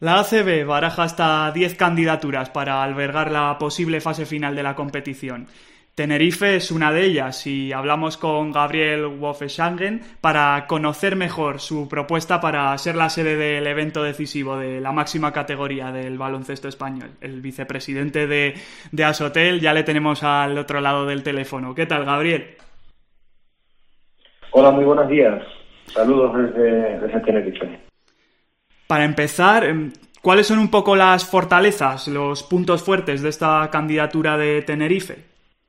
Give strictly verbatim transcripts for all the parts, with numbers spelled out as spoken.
La A C B baraja hasta diez candidaturas para albergar la posible fase final de la competición. Tenerife es una de ellas y hablamos con Gabriel Wolfschangen para conocer mejor su propuesta para ser la sede del evento decisivo de la máxima categoría del baloncesto español. El vicepresidente de, de Asotel ya le tenemos al otro lado del teléfono. ¿Qué tal, Gabriel? Hola, muy buenos días. Saludos desde, desde Tenerife. Para empezar, ¿cuáles son un poco las fortalezas, los puntos fuertes de esta candidatura de Tenerife?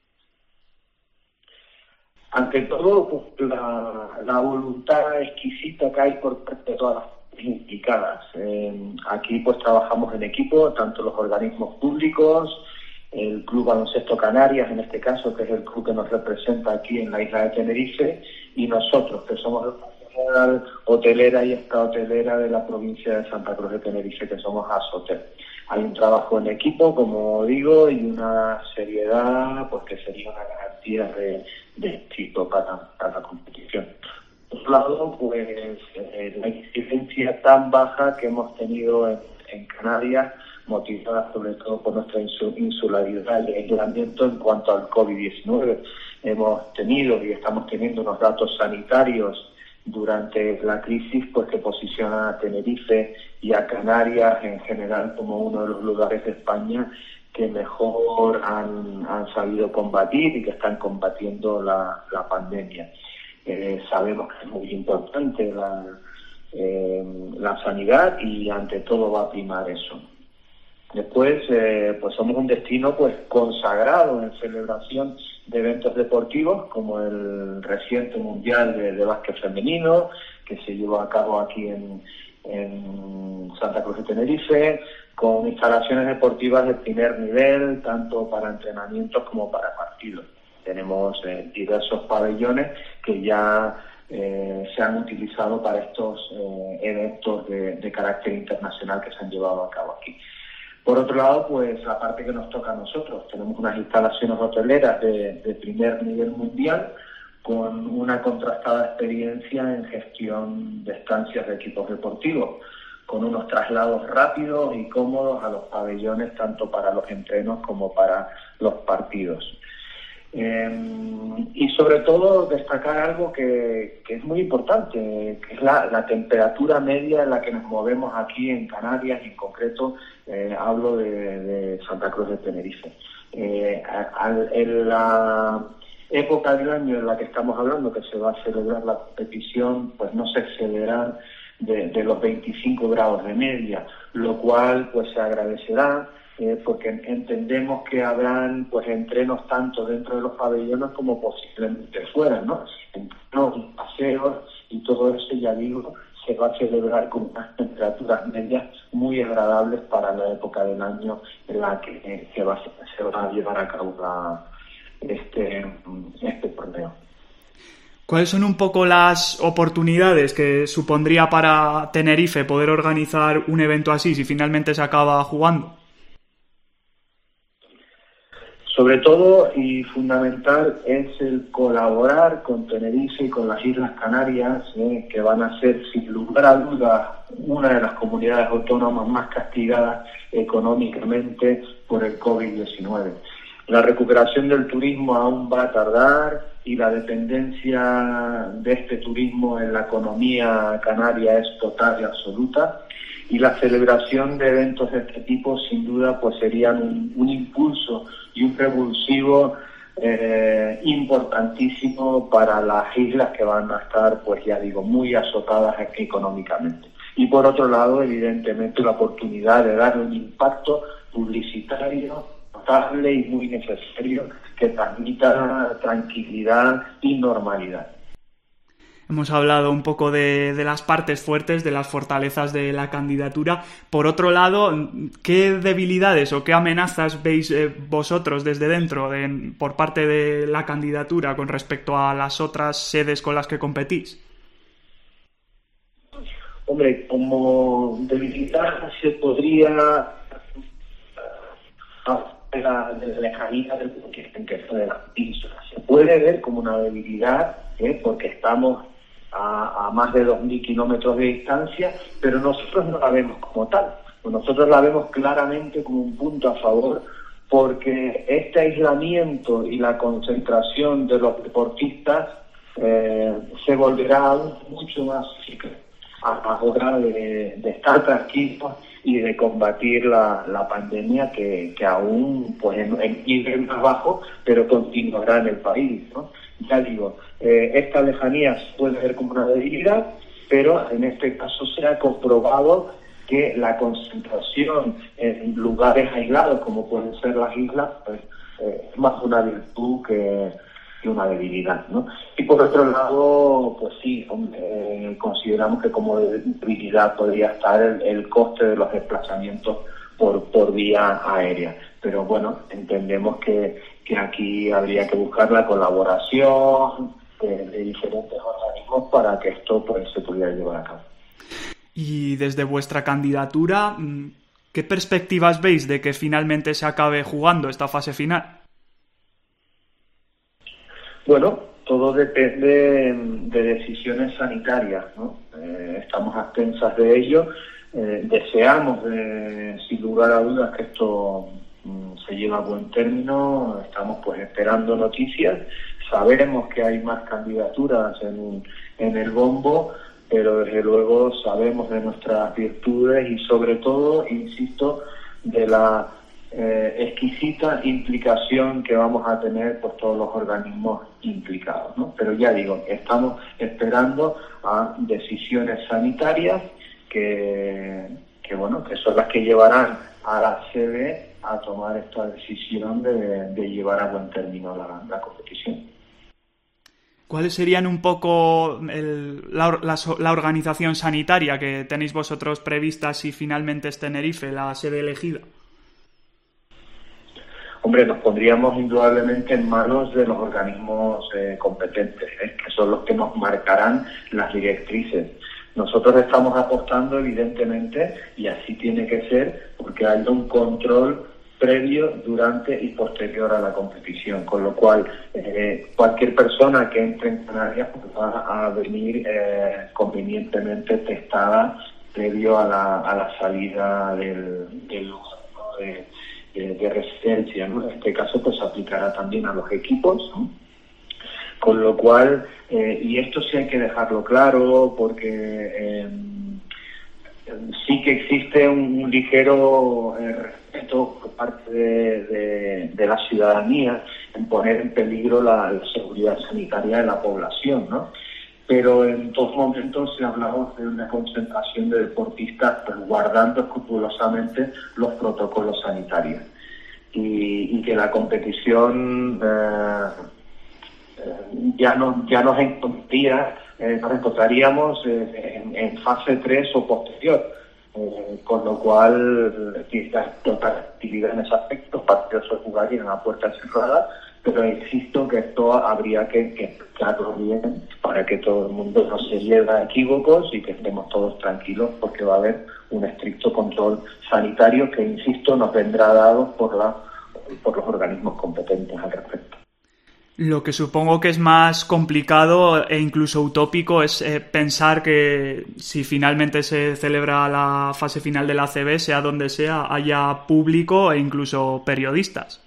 Ante todo, pues, la, la voluntad exquisita que hay por parte de todas las implicadas. Eh, aquí pues trabajamos en equipo, tanto los organismos públicos, el Club Baloncesto Canarias, en este caso, que es el club que nos representa aquí en la isla de Tenerife, y nosotros, que somos la hotelera y extrahotelera de la provincia de Santa Cruz de Tenerife, que somos Asotel. Hay un trabajo en equipo, como digo, y una seriedad pues que sería una garantía de, de éxito para, para la competición. Por otro lado, pues eh, la incidencia tan baja que hemos tenido en, en Canarias, motivada sobre todo por nuestra insularidad y aislamiento en cuanto al COVID diecinueve. Hemos tenido y estamos teniendo unos datos sanitarios durante la crisis, pues que posiciona a Tenerife y a Canarias en general como uno de los lugares de España que mejor han, han sabido combatir y que están combatiendo la, la pandemia. Eh, sabemos que es muy importante la, eh, la sanidad y ante todo va a primar eso. Después, eh, pues somos un destino pues consagrado en celebración de eventos deportivos, como el reciente Mundial de, de Básquet Femenino, que se llevó a cabo aquí en, en Santa Cruz de Tenerife, con instalaciones deportivas de primer nivel, tanto para entrenamientos como para partidos. Tenemos eh, diversos pabellones que ya eh, se han utilizado para estos eh, eventos de, de carácter internacional que se han llevado a cabo aquí. Por otro lado, pues la parte que nos toca a nosotros, tenemos unas instalaciones hoteleras de, de primer nivel mundial con una contrastada experiencia en gestión de estancias de equipos deportivos, con unos traslados rápidos y cómodos a los pabellones, tanto para los entrenos como para los partidos. Eh, y sobre todo destacar algo que, que es muy importante, que es la, la temperatura media en la que nos movemos aquí en Canarias, y en concreto eh, hablo de, de Santa Cruz de Tenerife. Eh, al, en la época del año en la que estamos hablando, que se va a celebrar la competición, pues no se excederán de, de los veinticinco grados de media, lo cual pues se agradecerá. Eh, porque entendemos que habrán pues entrenos tanto dentro de los pabellones como posiblemente fuera, ¿no? Entrenos, paseos y todo eso, ya digo, se va a celebrar con unas temperaturas medias muy agradables para la época del año en la que eh, se, va, se va a llevar a cabo la, este, este torneo. ¿Cuáles son un poco las oportunidades que supondría para Tenerife poder organizar un evento así si finalmente se acaba jugando? Sobre todo y fundamental es el colaborar con Tenerife y con las Islas Canarias, eh, que van a ser sin lugar a dudas una de las comunidades autónomas más castigadas económicamente por el COVID diecinueve. La recuperación del turismo aún va a tardar y la dependencia de este turismo en la economía canaria es total y absoluta. Y la celebración de eventos de este tipo, sin duda, pues serían un, un impulso y un revulsivo eh, importantísimo para las islas que van a estar, pues ya digo, muy azotadas económicamente. Y por otro lado, evidentemente, la oportunidad de dar un impacto publicitario notable y muy necesario que transmita tranquilidad y normalidad. Hemos hablado un poco de, de las partes fuertes, de las fortalezas de la candidatura. Por otro lado, ¿qué debilidades o qué amenazas veis eh, vosotros desde dentro de, por parte de la candidatura con respecto a las otras sedes con las que competís? Hombre, como debilidad se podría de la, de la lejanía del continente de las islas. Se puede ver como una debilidad, ¿eh? porque estamos a, a más de dos mil kilómetros de distancia, pero nosotros no la vemos como tal. Pues nosotros la vemos claramente como un punto a favor, porque este aislamiento y la concentración de los deportistas eh, se volverá aún mucho más eficaz a la hora de, de estar tranquilos y de combatir la, la pandemia que, que aún pues en, en nivel más bajo, pero continuará en el país, ¿no? Ya digo, eh, esta lejanía puede ver como una debilidad, pero en este caso se ha comprobado que la concentración en lugares aislados, como pueden ser las islas, pues, eh, es más una virtud que, que una debilidad, ¿no? Y por otro lado, pues sí, eh, consideramos que como debilidad podría estar el, el coste de los desplazamientos por, por vía aérea. Pero bueno, entendemos que, que aquí habría que buscar la colaboración de, de diferentes organismos para que esto pues se pudiera llevar a cabo. Y desde vuestra candidatura, ¿qué perspectivas veis de que finalmente se acabe jugando esta fase final? Bueno, todo depende de decisiones sanitarias, ¿no? Eh, estamos a expensas de ello. Eh, deseamos, eh, sin lugar a dudas, que esto mm, se lleve a buen término. Estamos pues esperando noticias. Sabemos que hay más candidaturas en, en el bombo, pero desde luego sabemos de nuestras virtudes y sobre todo, insisto, de la eh, exquisita implicación que vamos a tener por todos los organismos implicados, ¿no? Pero ya digo, estamos esperando a decisiones sanitarias que, que bueno, que son las que llevarán a la C B a tomar esta decisión de, de llevar a buen término la, la competición. ¿Cuáles serían un poco el, la, la, la organización sanitaria que tenéis vosotros prevista si finalmente es Tenerife la sede elegida? Hombre, nos pondríamos indudablemente en manos de los organismos eh, competentes, ¿eh? que son los que nos marcarán las directrices. Nosotros estamos apostando, evidentemente, y así tiene que ser, porque hay un control previo, durante y posterior a la competición, con lo cual eh, cualquier persona que entre en Canarias pues, va a venir eh, convenientemente testada previo a la, a la salida del, del lugar, ¿no? de, de, de residencia, ¿no? En este caso pues se aplicará también a los equipos, ¿no? Con lo cual, eh, y esto sí hay que dejarlo claro porque eh, sí que existe un, un ligero eh, respeto por parte de, de, de la ciudadanía en poner en peligro la, la seguridad sanitaria de la población, ¿no? Pero en todos momentos se hablamos de una concentración de deportistas pues, guardando escrupulosamente los protocolos sanitarios y, y que la competición eh, ya no ya nos encontraría, eh, nos encontraríamos eh, en, en fase tres o posterior, eh, con lo cual quizás total actividad en ese aspecto, los partidos se jugarían a puerta cerrada, pero insisto que esto habría que, que explicarlo bien para que todo el mundo no se lleve a equívocos y que estemos todos tranquilos porque va a haber un estricto control sanitario que, insisto, nos vendrá dado por la por los organismos competentes al respecto. Lo que supongo que es más complicado e incluso utópico es eh, pensar que si finalmente se celebra la fase final de la A C B, sea donde sea, haya público e incluso periodistas.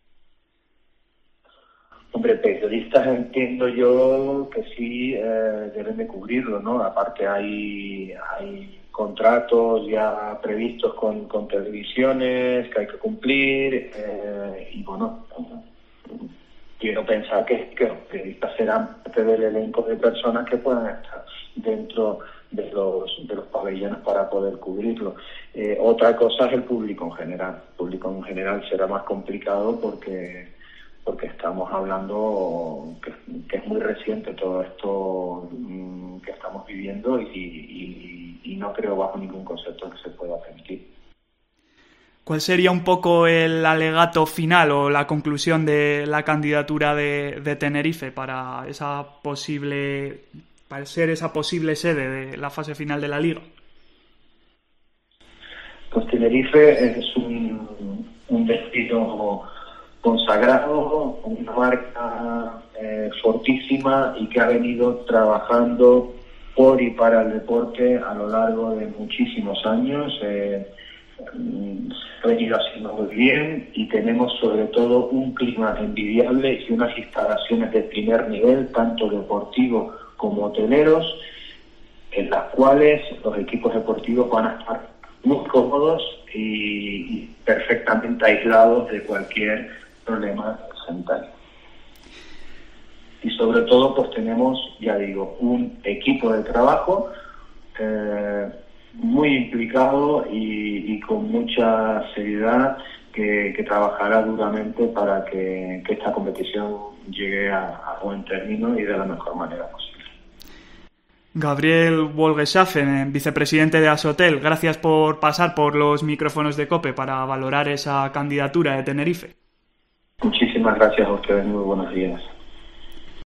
Hombre, periodistas entiendo yo que sí eh, deben de cubrirlo, ¿no? Aparte hay, hay contratos ya previstos con, con televisiones que hay que cumplir eh, y bueno... Quiero pensar que, que los periodistas serán parte del elenco de personas que puedan estar dentro de los de los pabellones para poder cubrirlo. Eh, otra cosa es el público en general. El público en general será más complicado porque porque estamos hablando que, que es muy reciente todo esto mmm, que estamos viviendo y, y, y no creo bajo ningún concepto que se pueda permitir. ¿Cuál sería un poco el alegato final o la conclusión de la candidatura de, de Tenerife para esa posible, para ser esa posible sede de la fase final de la Liga? Pues Tenerife es un, un destino consagrado, una marca eh, fortísima y que ha venido trabajando por y para el deporte a lo largo de muchísimos años. Eh, venido haciendo muy bien y tenemos sobre todo un clima envidiable y unas instalaciones de primer nivel, tanto deportivo como hoteleros, en las cuales los equipos deportivos van a estar muy cómodos y, y perfectamente aislados de cualquier problema sanitario. Y sobre todo, pues tenemos, ya digo, un equipo de trabajo eh, muy implicado y, y con mucha seriedad que, que trabajará duramente para que, que esta competición llegue a, a buen término y de la mejor manera posible. Gabriel Wolgeschaffen, vicepresidente de Ashotel, gracias por pasar por los micrófonos de COPE para valorar esa candidatura de Tenerife. Muchísimas gracias a ustedes, muy buenos días.